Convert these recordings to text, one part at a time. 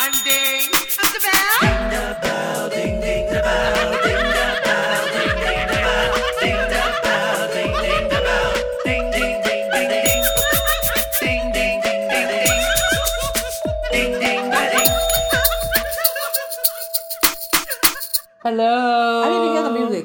I'm Ding. I'm the bell. Ding the bell, ding ding the bell, ding the bell, ding ding the bell, ding the bell, ding ding the bell, ding ding ding ding ding, ding ding ding ding ding, ding ding ding. Hello. I need to hear the music.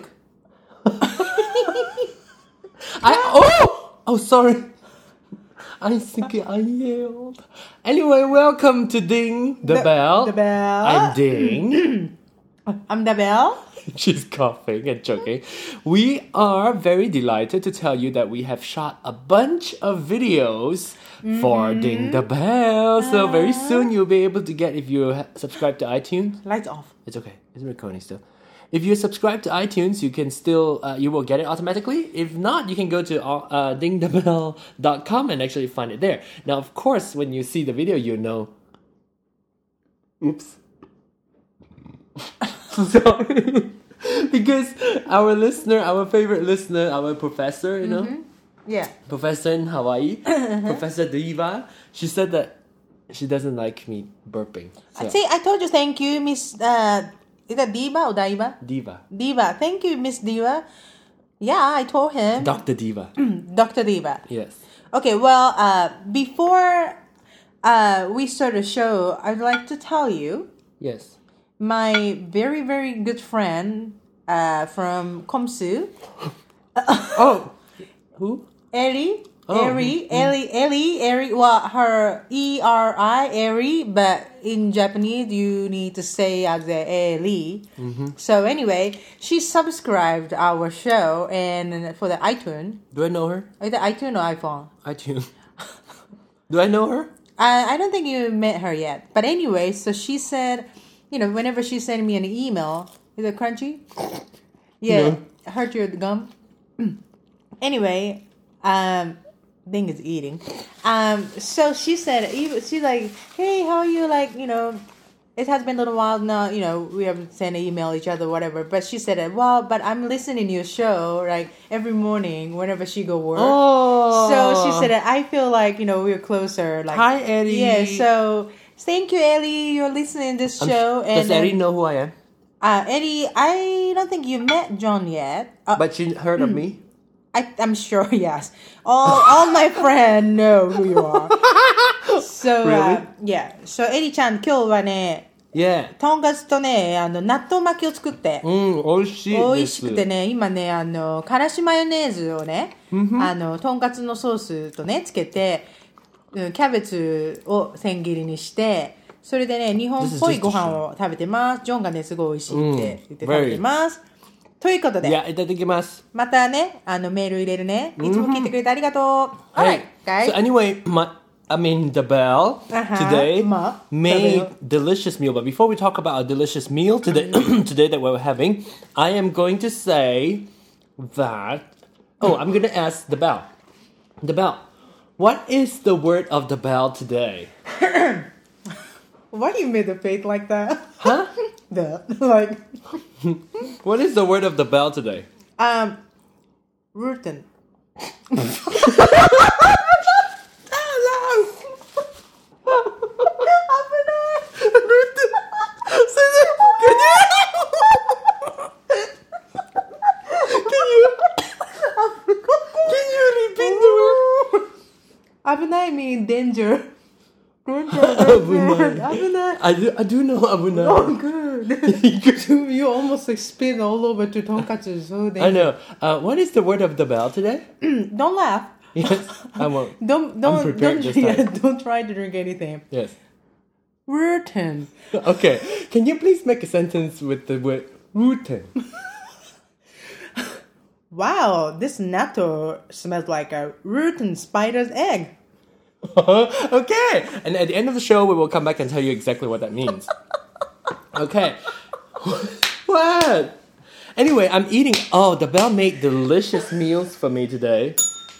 Oh, sorry. I think I yelled. Anyway, welcome to Ding the Bell. The bell. I'm Ding. I'm the bell. She's coughing and choking. We are very delighted to tell you that we have shot a bunch of videos for Ding the Bell. So very soon you'll be able to get, if you subscribe to iTunes. Lights off. It's okay. It's recording still. If you subscribe to iTunes, you can still, you will get it automatically. If not, you can go to dingthebell.com and actually find it there. Now, of course, when you see the video, you know. Oops. Sorry. Because our favorite listener, our professor, you know, Yeah. professor in Hawaii, Professor Diva, she said that she doesn't like me burping. So, See, I told you thank you, Miss... is that Diva or Daiva? Diva. Diva. Thank you, Miss Diva. Yeah, I told him. Dr. Diva. Dr. Diva. Yes. Okay, well, before we start the show, I'd like to tell you Yes. my very, very good friend from Komsu, Oh, who? Ellie. Oh, Ellie, well, her E-R-I, Eri, but in Japanese, you need to say as Ellie. So anyway, she subscribed our show and for the iTunes. Do I know her? Either iTunes or iPhone. iTunes. Do I know her? I don't think you met her yet. But anyway, so she said, you know, whenever she sent me an email, is it crunchy? Yeah, No. hurt your gum. Anyway, Ding is eating. So she said, she's like, hey, how are you? Like, you know, it has been a little while now, you know, we haven't sent an email each other, whatever. But she said, well, but I'm listening to your show, like, every morning whenever she go work. Oh. So she said, I feel like, you know, we're closer. Like, Hi, Eddie. Yeah, so thank you, Ellie. You're listening to this show. Does Eddie know who I am? Eddie, I don't think you met John yet. But she heard of me? I'm sure, yes. All my friends know who you are. So, Really? yeah. So, エリちゃん、今日はね、 Yeah. とんかつとね、納豆巻きを作って。 美味しいです。 美味しくてね、今ね、からしマヨネーズをね、とんかつのソースとね、つけて、キャベツを千切りにして、それでね、日本っぽいご飯を食べてます。ジョンがね、すごい美味しいって言って食べてます。ということで、 いや、いただきます。 またね、メール入れるね。いつも聞いてくれてありがとう。Alright, guys. So anyway, the Bell today made Bell. delicious meal. But before we talk about a delicious meal today, today that we're having, I am going to say that. Oh, I'm going to ask the Bell. The Bell, what is the word of the Bell today? Why do you make the face like that? Huh? Like, What is the word of the Bell today? Rutan. Can you repeat the word? 危ない mean danger. Abunai. 危ない。 I do know abunai. Oh, good. You almost like spin all over to tonkatsu. So I know. What is the word of the Bell today? Don't laugh. Yes, I won't. Don't prepared this time. don't try to drink anything. Yes. Rutan. Okay. Can you please make a sentence with the word rooten? Wow, this natto smells like a rotten spider's egg. Okay. And at the end of the show, we will come back and tell you exactly what that means. Okay. What? Anyway, I'm eating. Oh, the Bell made delicious meals for me today.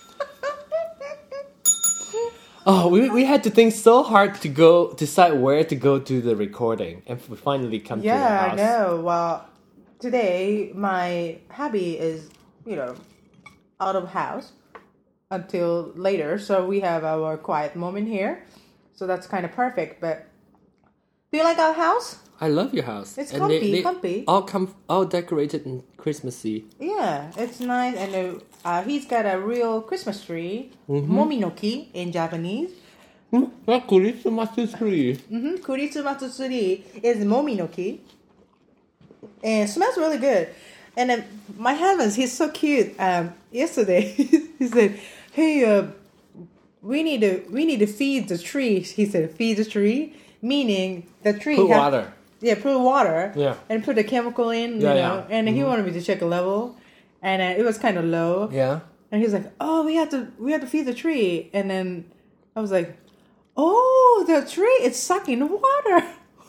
Oh, we had to think so hard to decide where to go to the recording, and we finally come to the Yeah, house. I know. Well, today my hubby is, you know, out of house until later, so we have our quiet moment here. So that's kind of perfect. But Do you like our house? I love your house. It's And comfy. all decorated and Christmassy. Yeah, it's nice. And he's got a real Christmas tree, Mm-hmm. mominoki in Japanese. Christmas tree. Kuritsumatsu tree is mominoki. And it smells really good. And then my husband, he's so cute. Yesterday, he said, "Hey, we need to feed the tree." He said, "Feed the tree," meaning the tree. Put water. Yeah, put water. Yeah. And put a chemical in. Yeah, you yeah. know. And he wanted me to check a level, and it was kind of low. Yeah. And he's like, "Oh, we have to feed the tree." And then I was like, "Oh, the tree is sucking water."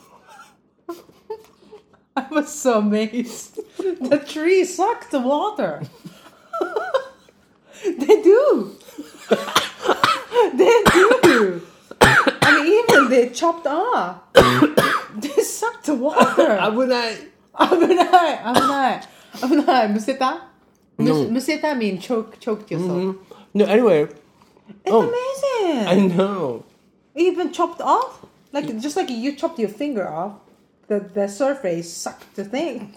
I was so amazed. The tree sucks the water. They do. They do. I mean, even they chopped off. They suck the water. 危ない。 危ない。むせた? No. むせた means choke yourself. No, anyway. It's Oh, amazing. I know. Even chopped off, just like you chopped your finger off, the surface sucked the thing.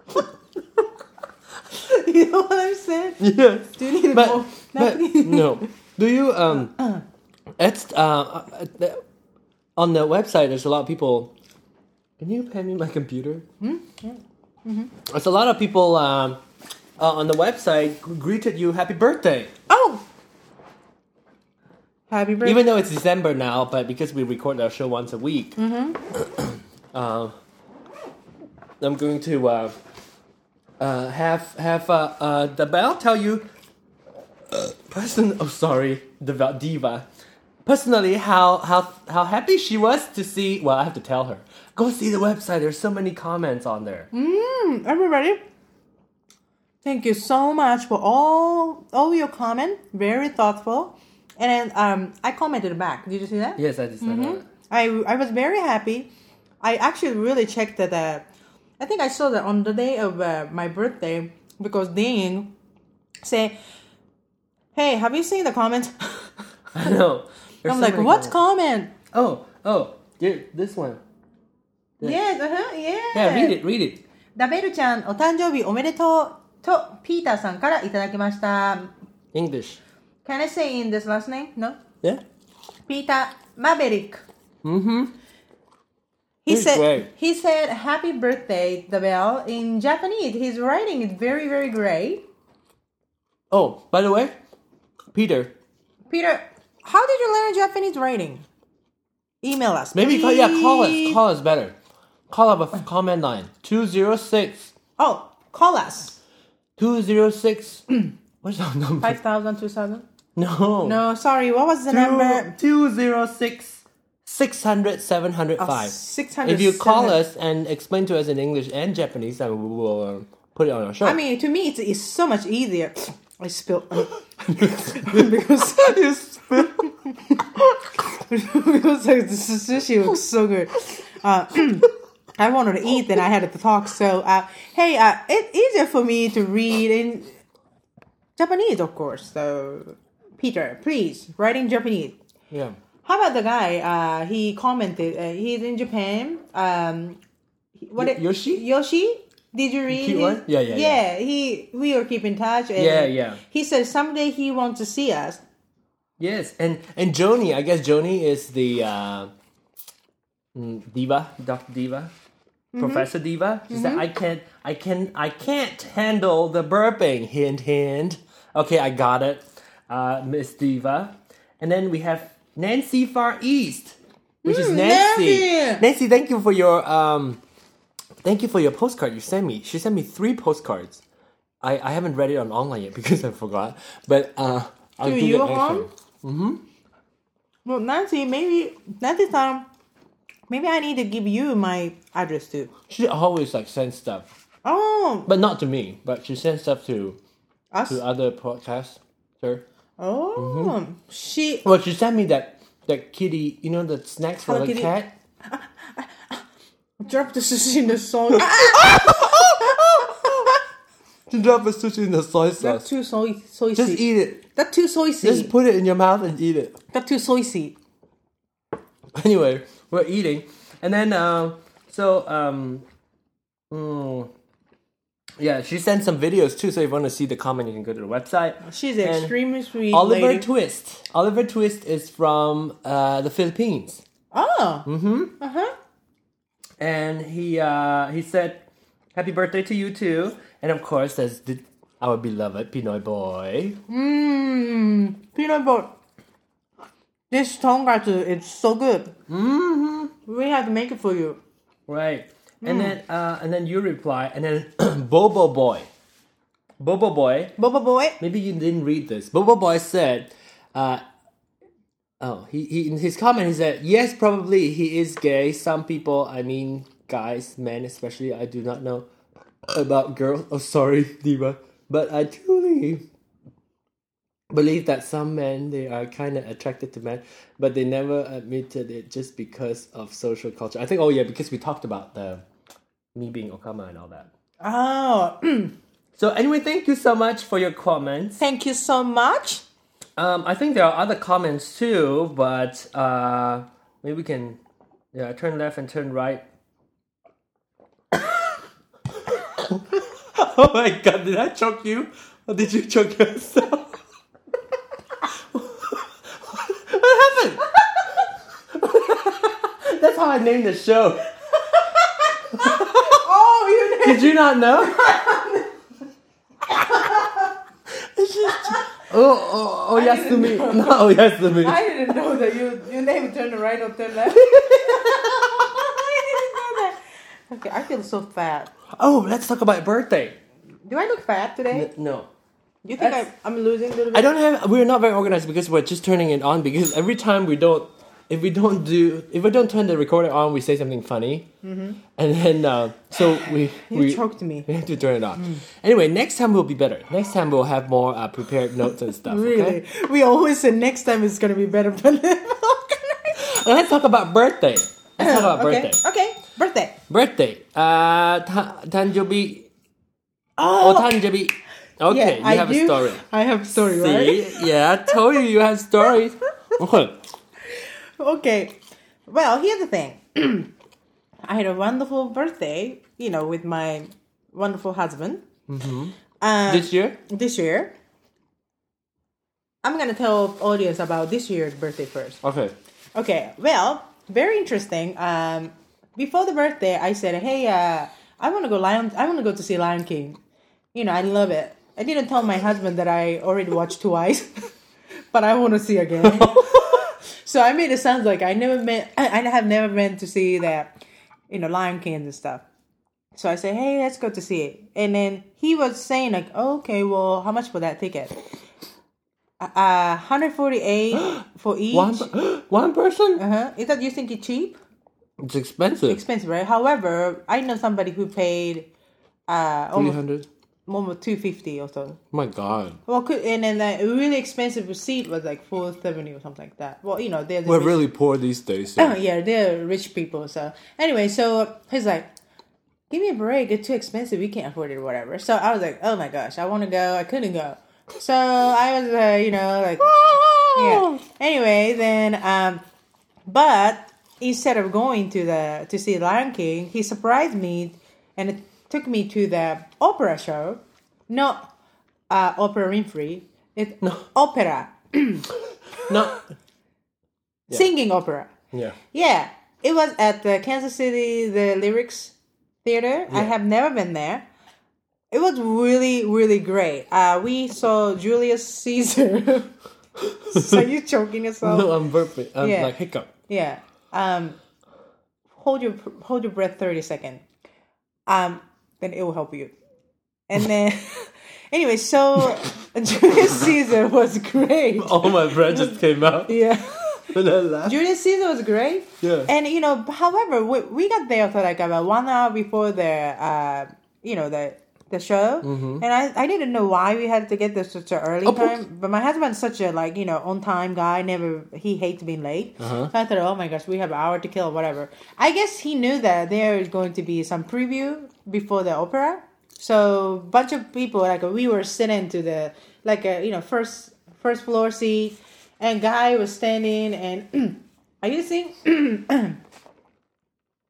You know what I'm saying? Yes. Do you need to But, go? but no. Do you it's on the website there's a lot of people. Can you hand me my computer? There's a lot of people on the website who greeted you happy birthday. Oh, happy birthday! Even though it's December now, but because we record our show once a week, I'm going to have the Belle tell you the diva personally how happy she was to see. Well, I have to tell her. Go see the website. There's so many comments on there. Everybody, thank you so much for all your comment. Very thoughtful. And then I commented back. Did you see that? Yes, I just said that. I was very happy. I actually really checked that. I think I saw that on the day of my birthday because Ding said, "Hey, have you seen the comment?" I know. There's I'm so like, many "What's comments. comment?" Oh, here, this one. Yes, Yeah, read it. ダベルちゃん、お誕生日おめでとうとピーターさんからいただきました。 English. Can I say in this last name? No? Yeah. Peter Maverick. Mm-hmm. He He's great. said happy birthday, Dabel. In Japanese, his writing is very, very great. Oh, by the way, Peter. Peter, how did you learn Japanese writing? Email us. Maybe please. call us. Call us better. Call up a comment line 206. Oh, call us. 206. What's our number? 5,000, 2,000? No. No, sorry. What was the number? 206 600 705. 600. If you call us and explain to us in English and Japanese, then we will put it on our show. I mean, to me, it's so much easier. I spilled because you spell. because like, the sushi looks so good. I wanted to eat, then I had to talk. So, hey, it's easier for me to read in Japanese, of course. So, Peter, please write in Japanese. Yeah. How about the guy? He commented. He's in Japan. Yoshi? Yoshi? Did you read? Cute one? Yeah. Yeah, we were keep in touch. And Yeah. He said someday he wants to see us. Yes, and Joni, I guess Joni is the diva, Dr. Diva, Professor Diva. She said, I can't handle the burping. Hint, hint. Okay, I got it, Miss Diva. And then we have Nancy Far East, which is Nancy. Nancy, thank you for your postcard you sent me. She sent me 3 postcards. I haven't read it on online yet because I forgot. But I'll do you that home? next time. Well, Nancy, maybe I need to give you my address too. She always sends stuff, Oh, but not to me. But she sends stuff to us. other podcasts. Sure. Oh, she. Well, she sent me that kitty. You know, the snacks for Hello the Kitty. cat. Dropped the sushi in the salt. She dropped the sushi in the soy That's sauce. too soy Just seed. eat it. That's too soy Just seed. put it in your mouth and eat it. That's too soy seed. Anyway, we're eating, And then yeah, she sent some videos too. So if you want to see the comment, you can go to the website. She's And extremely sweet. Oliver lady. Twist. Oliver Twist is from the Philippines. Oh. And he said, "Happy birthday to you too." And of course, there's our beloved Pinoy boy. Peanut butter. This tonkatsu, it's so good. We have to make it for you. Right. And then you reply, and then Bobo Boy. Bobo Boy. Boba boy. Maybe you didn't read this. Bobo Boy said, he in his comment he said, yes, probably he is gay. Some people, I mean, guys, men especially, I do not know about girls. Oh, sorry, Diva, but I truly believe that some men, they are kind of attracted to men, but they never admitted it just because of social culture. I think, because we talked about me being Okama and all that. Oh. So anyway, thank you so much for your comments. Thank you so much. I think there are other comments too, but maybe we can turn left and turn right. Oh my god, did I choke you? Or did you choke yourself? What happened? That's how I named the show. Oh, you did. Did you not know? Oh, Yasumi. No, Yasumi. I didn't know that your name turn right or turn left. I didn't know that. Okay, I feel so fat. Oh, let's talk about birthday. Do I look fat today? No. Do you think That's- I'm losing a little bit? We're not very organized because we're just turning it on because every time if we don't turn the recorder on, we say something funny. And then, so You we choked me. we have to turn it off. Anyway, next time will be better. Next time we'll have more prepared notes and stuff. Really? Okay? We always say next time it's gonna be better, but Let's talk about birthday. Let's talk about birthday. Okay, birthday. Birthday. Tanjobi. Oh, Tanjobi. Okay, yeah, you have a story. I have a story, right? See? Yeah, I told you have stories. Okay. Okay. Well, here's the thing. I had a wonderful birthday, with my wonderful husband. This year? This year. I'm gonna tell audience about this year's birthday first. Okay. Okay. Well, very interesting. Before the birthday, I said, "Hey, I want to go to see Lion King. I love it." I didn't tell my husband that I already watched twice, but I want to see again. So I made it sound like I have never been to see that, Lion King and stuff. So I said, "Hey, let's go to see it." And then he was saying like, oh, "Okay, well, how much for that ticket?" 148 for each. One person? Is that you think it's cheap? It's expensive. Expensive, right? However, I know somebody who paid almost 300. almost 250 or so. My God. Well, and then a really expensive seat was like 470 or something like that. Well, they're the We're rich, really poor these days. So. yeah, they're rich people. So anyway, so he's like, "Give me a break. It's too expensive. We can't afford it or whatever." So I was like, "Oh my gosh, I want to go. I couldn't go." So I was, like, yeah. Anyway, then, but instead of going to see Lion King, he surprised me and it took me to the opera show. Not Oprah Winfrey. It's opera. No. Singing opera. Yeah. Yeah. It was at the Kansas City, the Lyrics Theater. I have never been there. It was really, really great. We saw Julius Caesar. So you choking yourself? No, I'm burping. I'm Yeah. like hiccup. Yeah. Hold your breath 30 seconds. Then it will help you. And then, anyway, so Julius Caesar was great. Oh, my breath just came out. Yeah. When I laughed. Julius Caesar was great. Yeah. And, however, we got there for like about 1 hour before the show. And I didn't know why we had to get there such an early time. But my husband's such a, on time guy. He hates being late. So I thought, oh my gosh, we have an hour to kill, whatever. I guess he knew that there is going to be some preview before the opera. So a bunch of people, we were sitting to the, first floor seat. And guy was standing and, are you seeing?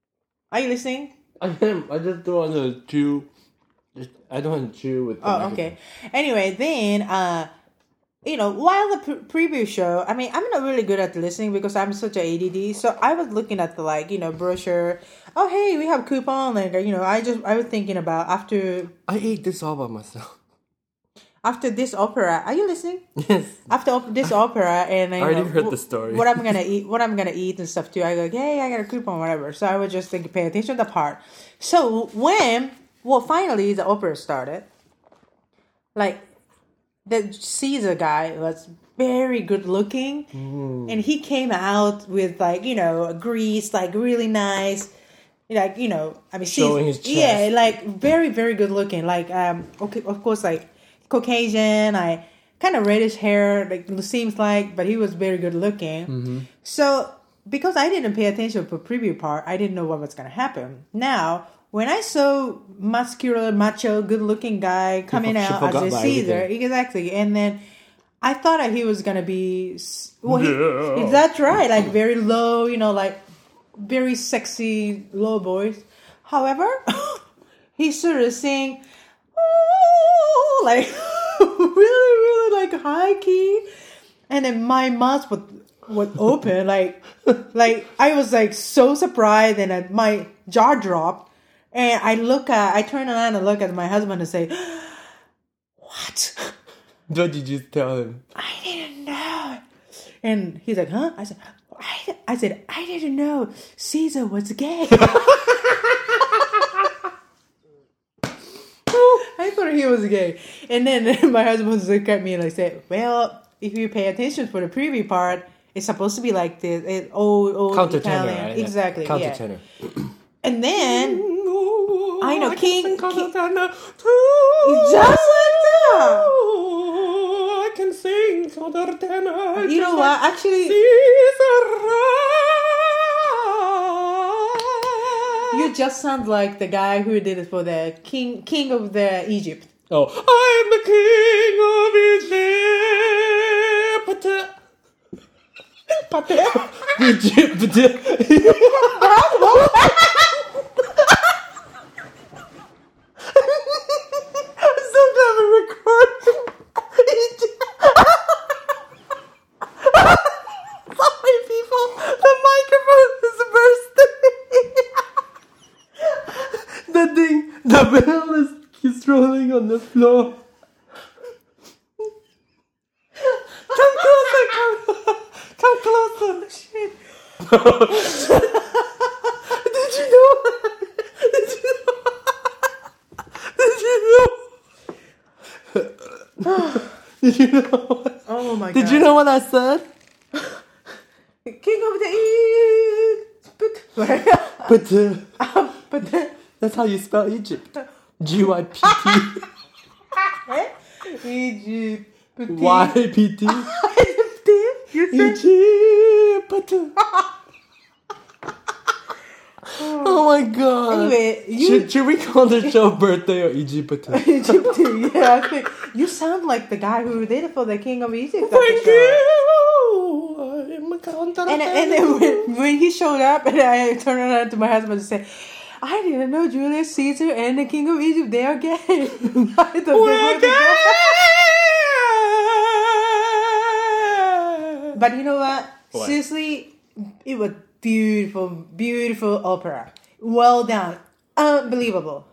Are you listening? I am. I just don't want to chew. I don't want to chew with. The Oh, microphone. okay. Anyway, then while the preview show, I mean, I'm not really good at listening because I'm such a ADD. So I was looking at the brochure. Oh, hey, we have coupon. Like, I was thinking about after I ate this all by myself. this opera. Are you listening? Yes. After this opera, and I already heard the story. What I'm gonna eat and stuff too. I go, hey, I got a coupon, whatever. So I was just thinking, pay attention to the part. So finally the opera started. Like, the Caesar guy was very good looking, and he came out with grease, like really nice, I mean, Showing his chest. yeah, like very very good looking, like okay, of course, like Caucasian, kind of reddish hair, like seems like, but he was very good looking. So because I didn't pay attention to the preview part, I didn't know what was gonna happen. Now, when I saw muscular, macho, good-looking guy coming out as a Caesar, exactly, and then I thought that he was gonna be, that's right, like very low, like very sexy low voice. However, he started singing, oh, like really, really like high key, and then my mouth would open, like I was like so surprised, and my jaw dropped. And I turn around and look at my husband and say, what? What did you tell him? I didn't know. And he's like, huh? I said, I didn't know Caesar was gay. I thought he was gay. And then my husband looked at me and said, well, if you pay attention for the preview part, it's supposed to be like this old Countertenor, Italian. right? Exactly. Countertenor. Yeah. And then I know King Just like that. I can sing countertenor. You know what? Actually, you just sound like the guy who did it for the king of the Egypt. Oh, I'm the king of Egypt. I'm so glad we recorded. Sorry, people. The microphone is bursting. The thing, the bell keeps rolling on the floor. Come closer. Come closer. Shit. Did you know? Did you know? Oh my god. Did you know what I said? King of the Egypt. But That's how you spell Egypt. G-Y-P-T. Egypt. Y-P-T. You said Egypt. Oh my god. Anyway, should we call the show Birthday or Egypt? Egypt. Yeah, I think you sound like the guy who did it for the King of Egypt. Thank you. I'm a countertenor. And then when he showed up, and I turned around to my husband and said, I didn't know Julius Caesar and the King of Egypt, they are gay. I thought We're gay. But you know what? What? Seriously, it was beautiful, beautiful opera. Well done. Unbelievable.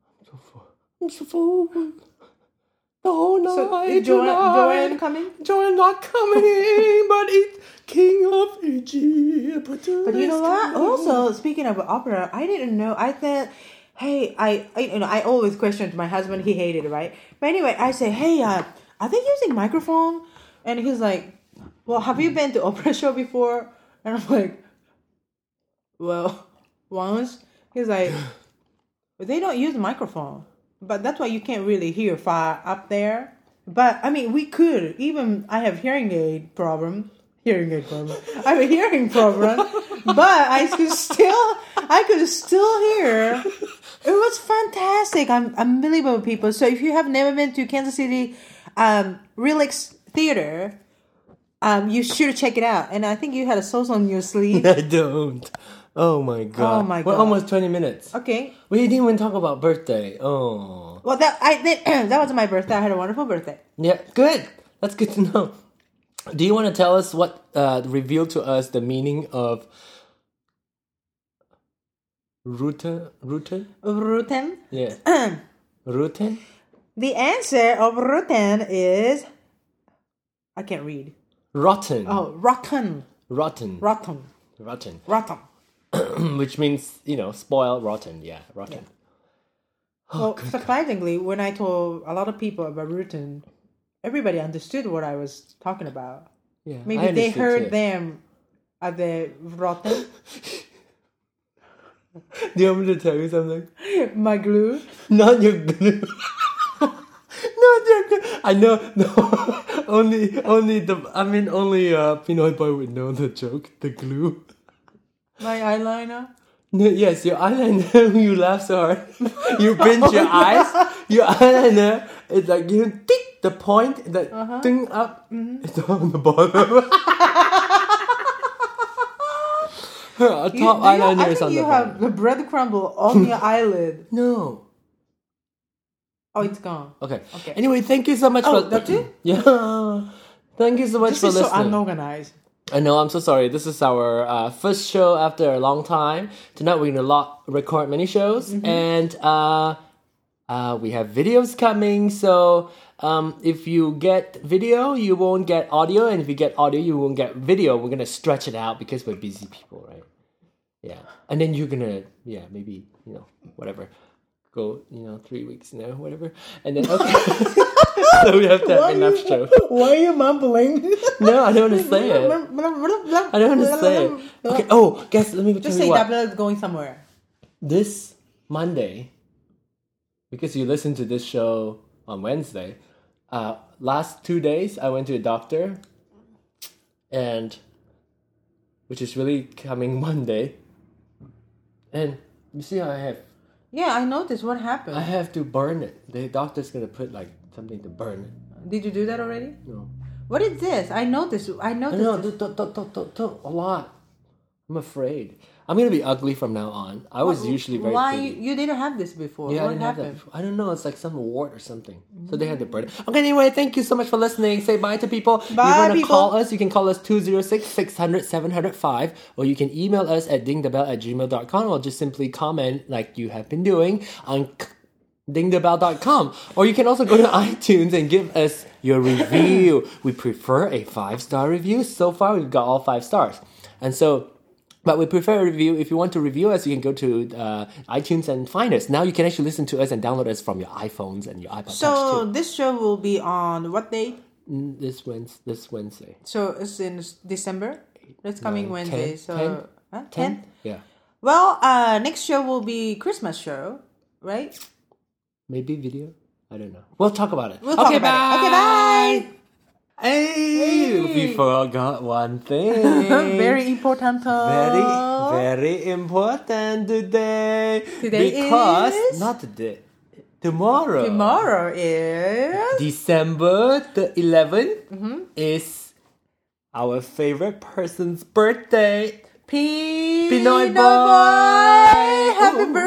The whole So, night. is Joanne coming? Joanne not coming in, but it's King of Egypt. But you know what? Also, speaking of opera, I didn't know. I thought, hey, I always questioned my husband. He hated it, right? But anyway, I say, hey, are they using microphone? And he's like, well, have you been to opera show before? And I'm like, well, once. He's like, they don't use microphone, but that's why you can't really hear far up there. But I mean, we could. Even I have hearing aid problem. I have a hearing problem, but I could still hear. It was fantastic. Unbelievable, people. So if you have never been to Kansas City, Relix Theater, you should check it out. And I think you had a sauce on your sleeve. I don't. Oh my god. Oh my We're God. almost 20 minutes. Okay. We didn't even talk about birthday. Oh. Well, that was my birthday. I had a wonderful birthday. Yeah, good. That's good to know. Do you want to tell us reveal to us the meaning of Ruten? Ruten. Yeah. Ruten? The answer of Ruten is I can't read. Rotten. Oh, rotten. Rotten. Rotten. Rotten. Rotten. Which means, spoiled, rotten. Yeah, rotten. Well, surprisingly, when I told a lot of people about Ruten, everybody understood what I was talking about. Yeah. Maybe I they understood heard too. them at the rotten. Do you want me to tell you something? My glue. Not your glue. Not your glue. I know. No. only Pinoy Boy would know the joke. The glue. My eyeliner. No, yes, your eyeliner. You laugh so hard. You pinch your eyes. Your eyeliner is like tick the point that thing up. It's on the bottom. Her top eyeliner is on the you bottom. have the bread crumble on your eyelid. No. Oh, it's gone. Okay. Okay. Anyway, thank you so much Oh, for that's it? Yeah. Thank you so much This for is so listening. unorganized. I know, I'm so sorry. This is our first show after a long time. Tonight we're gonna record many shows, and we have videos coming. So if you get video, you won't get audio, and if you get audio, you won't get video. We're gonna stretch it out because we're busy people, right? Yeah, and then you're gonna maybe whatever. Go 3 weeks whatever, and then okay. So we have to have enough show. Why are you mumbling? No, I don't want to say it. I don't want to say it. Okay. Oh, guys, let me tell Just you say what. that is going somewhere. This Monday, because you listen to this show on Wednesday, last 2 days I went to a doctor, and which is really coming Monday, and you see how I have. Yeah, I noticed. What happened? I have to burn it. The doctor's gonna put like something to burn it. Did you do that already? No. What is this? I noticed. No, this. don't, a lot. I'm afraid. I'm gonna be ugly from now on. I was usually very Why pretty. you didn't have this before? Yeah, I What didn't have that happened? before. I don't know. It's like some wart or something. So they had to burn it. Okay, anyway, thank you so much for listening. Say bye to people. Bye, you want to people. call us? You can call us 206-600-705, or you can email us at dingthebell@gmail.com, or just simply comment like you have been doing on dingthebell.com. Or you can also go to iTunes and give us your review. We prefer a 5-star review. So far, we've got all 5 stars. And so... But we prefer a review. If you want to review us, you can go to iTunes and find us. Now you can actually listen to us and download us from your iPhones and your iPod Touch So too. this show will be on what date? This Wednesday. So it's in December. It's coming 9, Wednesday. 10, So 10? 10th. Yeah. Well, next show will be Christmas show, right? Maybe video. I don't know. We'll talk about it. We'll talk about it. Okay, bye. Hey, we forgot one thing. Very important. Very important today. Today because is? not today. Tomorrow. Tomorrow is December the 11th is our favorite person's birthday. Pinoy Boy. Happy Ooh.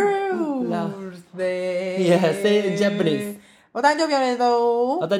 birthday. Yeah, say it in Japanese. お誕生日おめでとう。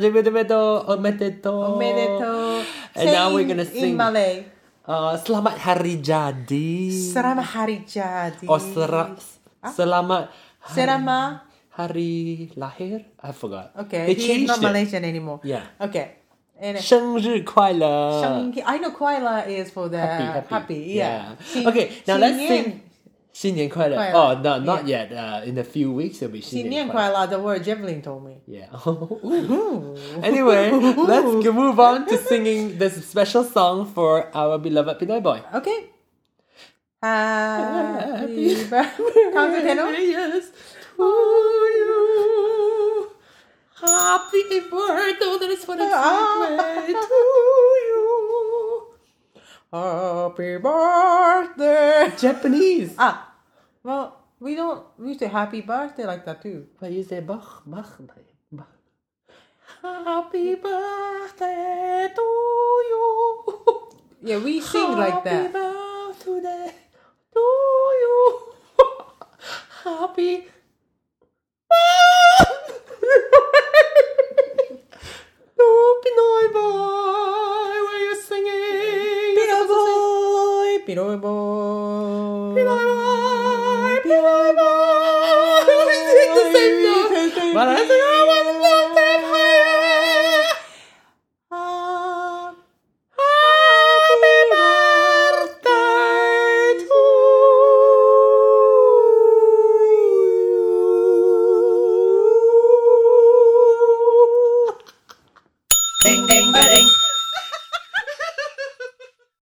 Omedeto. And Say now we're in- gonna in sing. Malay. Selamat Hari Jadi. Selamat Hari Jadi. Or Selamat Selamat. Hari Lahir. I forgot. Okay, They he's changed not it. Malaysian anymore. Yeah. Okay. And 生日快乐. I know Kuala is for the happy. Yeah. Okay, now let's 新年 sing 新年快乐. 快乐. Oh, no, not yet. In a few weeks, it'll be 新年快乐. 新年快乐, the word Javelin told me. Yeah. Anyway, let's move on to singing this special song for our beloved Pinoy Boy. Okay. Happy birthday. Count to 10. Yes, to you. Happy birthday. That is for the secret to you. Happy birthday. Japanese. Well, we say happy birthday like that too. But you say Bach. Happy birthday to you. Yeah, we sing like Happy that. birthday to you. Happy. No, Pinoy boy, why are you singing? Pinoy boy, Pinoy boy, Pinoy boy, Pinoy boy. We sing the same note. But I sing, I want to